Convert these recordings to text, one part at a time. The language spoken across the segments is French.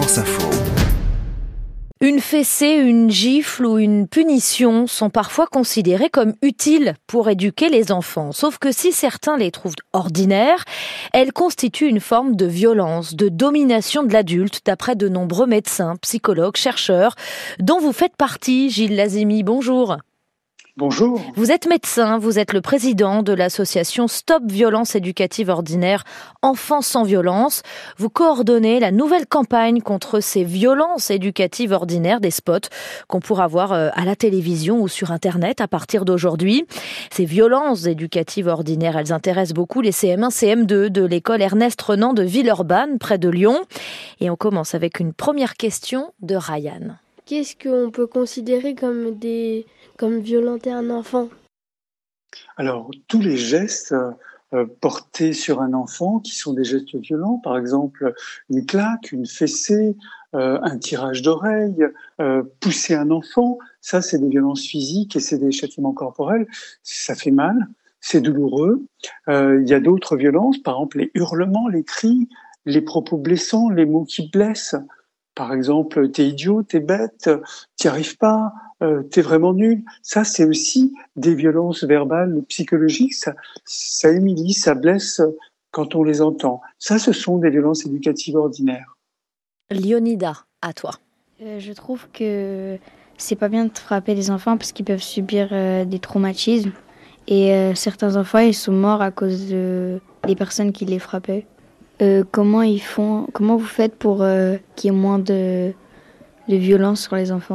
France Info. Une fessée, une gifle ou une punition sont parfois considérées comme utiles pour éduquer les enfants. Sauf que si certains les trouvent ordinaires, elles constituent une forme de violence, de domination de l'adulte, d'après de nombreux médecins, psychologues, chercheurs, dont vous faites partie. Gilles Lazimi, bonjour. Bonjour. Vous êtes médecin, vous êtes le président de l'association Stop Violence Éducative Ordinaire Enfants sans violence. Vous coordonnez la nouvelle campagne contre ces violences éducatives ordinaires, des spots qu'on pourra voir à la télévision ou sur Internet à partir d'aujourd'hui. Ces violences éducatives ordinaires, elles intéressent beaucoup les CM1, CM2 de l'école Ernest Renan de Villeurbanne, près de Lyon. Et on commence avec une première question de Ryan. Qu'est-ce qu'on peut considérer comme violenter un enfant ? Alors, tous les gestes portés sur un enfant qui sont des gestes violents, par exemple une claque, une fessée, un tirage d'oreille, pousser un enfant, ça c'est des violences physiques et c'est des châtiments corporels, ça fait mal, c'est douloureux. Il y a d'autres violences, par exemple les hurlements, les cris, les propos blessants, les mots qui blessent. Par exemple, t'es idiot, t'es bête, t'y arrives pas, t'es vraiment nul. Ça, c'est aussi des violences verbales, psychologiques. Ça humilie, ça blesse quand on les entend. Ça, ce sont des violences éducatives ordinaires. Léonida, à toi. Je trouve que c'est pas bien de frapper les enfants parce qu'ils peuvent subir des traumatismes. Et certains enfants, ils sont morts à cause des personnes qui les frappaient. Comment vous faites pour qu'il y ait moins de violence sur les enfants ?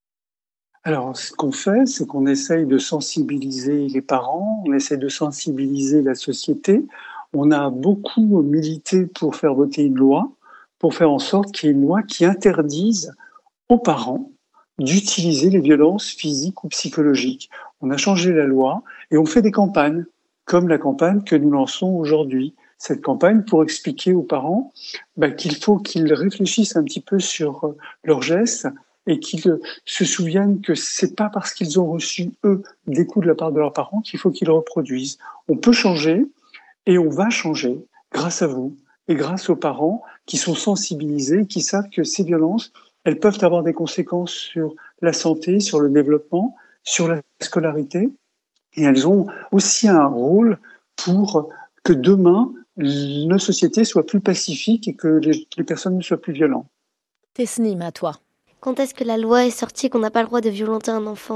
Alors, ce qu'on fait, c'est qu'on essaye de sensibiliser les parents, on essaye de sensibiliser la société. On a beaucoup milité pour faire voter une loi, pour faire en sorte qu'il y ait une loi qui interdise aux parents d'utiliser les violences physiques ou psychologiques. On a changé la loi et on fait des campagnes, comme la campagne que nous lançons aujourd'hui. Cette campagne pour expliquer aux parents qu'il faut qu'ils réfléchissent un petit peu sur leurs gestes et qu'ils se souviennent que c'est pas parce qu'ils ont reçu, eux, des coups de la part de leurs parents qu'il faut qu'ils reproduisent. On peut changer et on va changer grâce à vous et grâce aux parents qui sont sensibilisés, qui savent que ces violences, elles peuvent avoir des conséquences sur la santé, sur le développement, sur la scolarité et elles ont aussi un rôle pour que demain, nos sociétés soient plus pacifiques et que les personnes ne soient plus violentes. Tesnim, à toi. Quand est-ce que la loi est sortie qu'on n'a pas le droit de violenter un enfant ?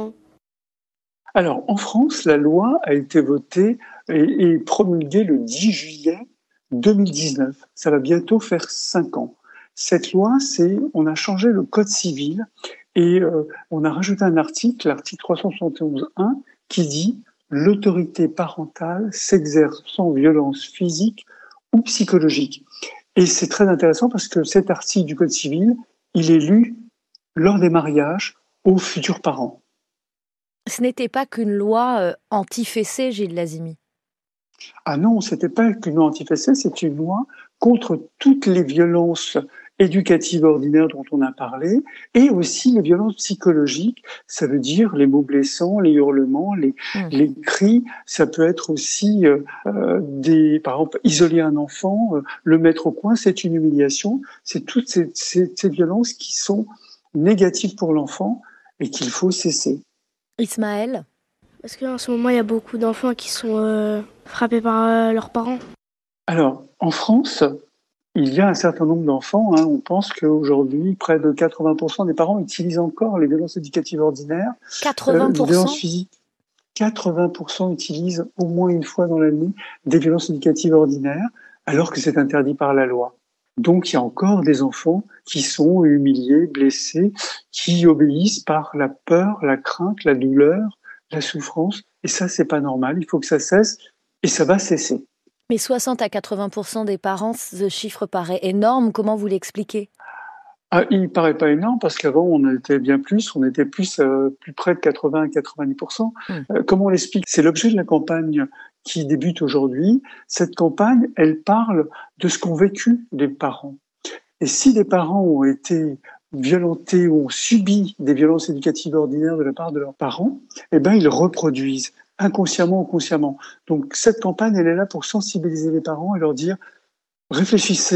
Alors, en France, la loi a été votée et promulguée le 10 juillet 2019. Ça va bientôt faire 5 ans. Cette loi, on a changé le code civil et on a rajouté un article, l'article 371.1, qui dit « L'autorité parentale s'exerce sans violence physique ou psychologique ». Et c'est très intéressant parce que cet article du Code civil, il est lu lors des mariages aux futurs parents. Ce n'était pas qu'une loi anti-fessée, Gilles Lazimi. Ah non, c'était pas qu'une loi anti-fessée, c'est une loi contre toutes les violences éducatives ordinaires dont on a parlé, et aussi les violences psychologiques, ça veut dire les mots blessants, les hurlements, les cris, ça peut être aussi par exemple, isoler un enfant, le mettre au coin, c'est une humiliation, c'est toutes ces violences qui sont négatives pour l'enfant et qu'il faut cesser. Ismaël ? Parce qu'en ce moment, il y a beaucoup d'enfants qui sont frappés par leurs parents. Alors, en France, il y a un certain nombre d'enfants, on pense qu'aujourd'hui, près de 80% des parents utilisent encore les violences éducatives ordinaires. 80% les violences physiques. 80% utilisent au moins une fois dans l'année des violences éducatives ordinaires, alors que c'est interdit par la loi. Donc, il y a encore des enfants qui sont humiliés, blessés, qui obéissent par la peur, la crainte, la douleur, la souffrance. Et ça, c'est pas normal. Il faut que ça cesse et ça va cesser. Mais 60 à 80% des parents, ce chiffre paraît énorme. Comment vous l'expliquez ? Il paraît pas énorme parce qu'avant, on était bien plus. On était plus près de 80 à 90%. Comment on l'explique ? C'est l'objet de la campagne qui débute aujourd'hui. Cette campagne, elle parle de ce qu'ont vécu les parents. Et si les parents ont été violentés ou ont subi des violences éducatives ordinaires de la part de leurs parents, ils reproduisent inconsciemment ou consciemment. Donc cette campagne, elle est là pour sensibiliser les parents et leur dire « Réfléchissez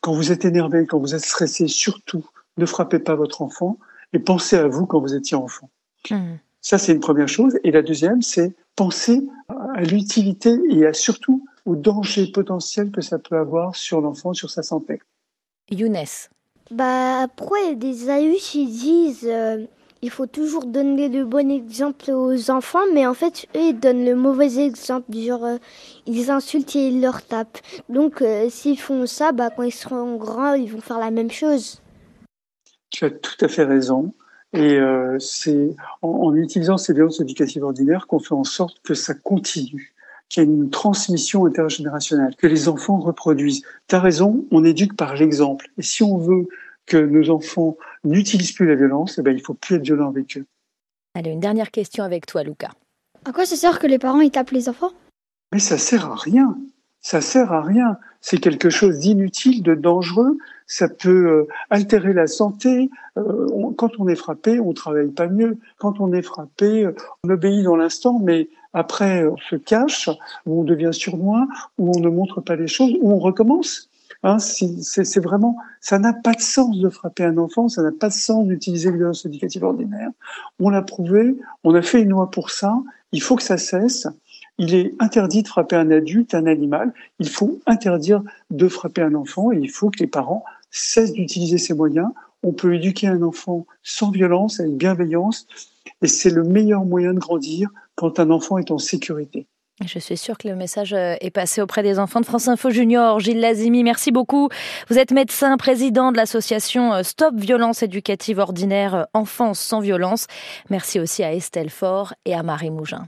Quand vous êtes énervé, quand vous êtes stressé, surtout, ne frappez pas votre enfant et pensez à vous quand vous étiez enfant. Ça, c'est une première chose. Et la deuxième, c'est penser à l'utilité et surtout au danger potentiel que ça peut avoir sur l'enfant, sur sa santé. Younes. Pourquoi il y a des adultes qui disent il faut toujours donner le bon exemple aux enfants, mais en fait, eux, ils donnent le mauvais exemple, genre ils insultent et ils leur tapent. Donc, s'ils font ça, quand ils seront grands, ils vont faire la même chose. Tu as tout à fait raison. Et c'est en utilisant ces violences éducatives ordinaires qu'on fait en sorte que ça continue, qu'il y ait une transmission intergénérationnelle, que les enfants reproduisent. Tu as raison, on éduque par l'exemple. Et si on veut que nos enfants n'utilisent plus la violence, il ne faut plus être violent avec eux. Allez, une dernière question avec toi, Lucas. À quoi ça sert que les parents ils tapent les enfants ? Mais ça sert à rien. Ça sert à rien. C'est quelque chose d'inutile, de dangereux. Ça peut altérer la santé. Quand on est frappé, on travaille pas mieux. Quand on est frappé, on obéit dans l'instant, mais après on se cache, ou on devient sournois, ou on ne montre pas les choses, ou on recommence. C'est vraiment, ça n'a pas de sens de frapper un enfant, ça n'a pas de sens d'utiliser les violences éducatives ordinaires. On l'a prouvé, on a fait une loi pour ça. Il faut que ça cesse. Il est interdit de frapper un adulte, un animal. Il faut interdire de frapper un enfant et il faut que les parents cessent d'utiliser ces moyens. On peut éduquer un enfant sans violence, avec bienveillance, et c'est le meilleur moyen de grandir quand un enfant est en sécurité. Je suis sûre que le message est passé auprès des enfants de France Info Junior. Gilles Lazimi, merci beaucoup. Vous êtes médecin, président de l'association Stop Violence Éducative Ordinaire Enfance sans violence. Merci aussi à Estelle Faure et à Marie Mougin.